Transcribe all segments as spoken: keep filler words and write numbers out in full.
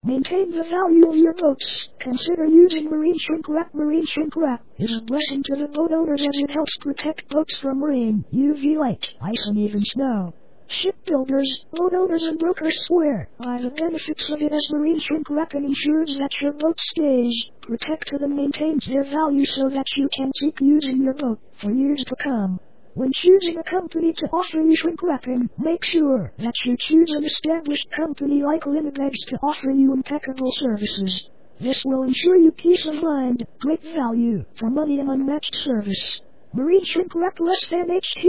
Maintain the value of your boats. Consider using Marine Shrink Wrap. Marine Shrink Wrap is a blessing to the boat owners as it helps protect boats from rain, U V light, ice and even snow. Shipbuilders, boat owners and brokers swear by the benefits of it as Marine Shrink Wrap ensures that your boat stays protected and maintains their value so that you can keep using your boat for years to come. When choosing a company to offer you shrink wrapping, make sure that you choose an established company like Linibex to offer you impeccable services. This will ensure you peace of mind, great value for money and unmatched service. Marine Shrink Wrap less than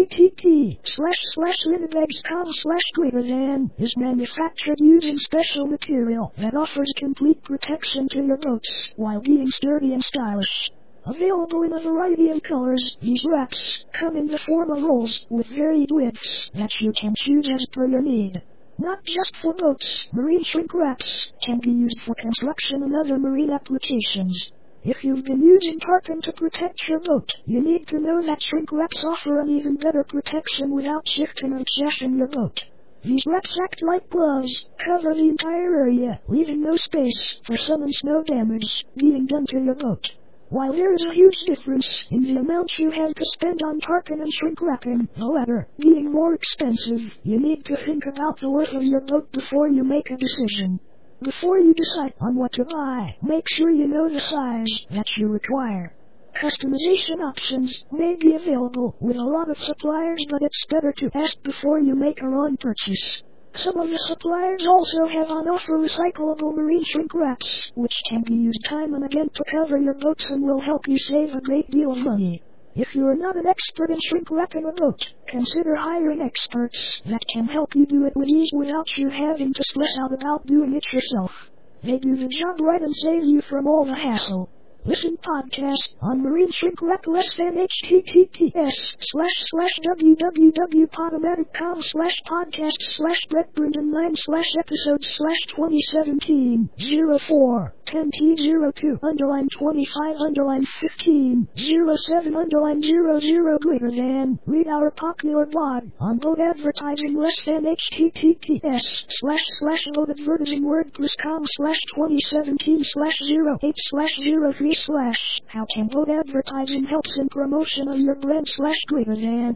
http slash slash linibex.com slash greater than is manufactured using special material that offers complete protection to your boats while being sturdy and stylish. Available in a variety of colors, these wraps come in the form of rolls with varied widths that you can choose as per your need. Not just for boats, Marine Shrink Wraps can be used for construction and other marine applications. If you've been using tarpon to protect your boat, you need to know that shrink wraps offer an even better protection without shifting or chafing your boat. These wraps act like gloves, cover the entire area, leaving no space for sun and snow damage being done to your boat. While there is a huge difference in the amount you have to spend on tarpon and shrink wrapping, the latter being more expensive, you need to think about the worth of your boat before you make a decision. Before you decide on what to buy, make sure you know the size that you require. Customization options may be available with a lot of suppliers, but it's better to ask before you make your own purchase. Some of the suppliers also have on offer recyclable marine shrink wraps, which can be used time and again to cover your boats and will help you save a great deal of money. If you are not an expert in shrink wrapping a boat, consider hiring experts that can help you do it with ease without you having to stress out about doing it yourself. They do the job right and save you from all the hassle. Listen podcast on Marine Shrink Wrap less than https slash slash www.podomatic.com slash podcast slash Brett Brendan nine slash episodes slash twenty seventeen zero four ten T zero two underline twenty-five underline fifteen zero seven underline zero zero greater than. Read our popular blog on boat advertising less than https slash slash boat advertising wordpress.com slash twenty seventeen slash zero eight slash zero three slash how can boat advertising helps in promotion of your brand slash greater than.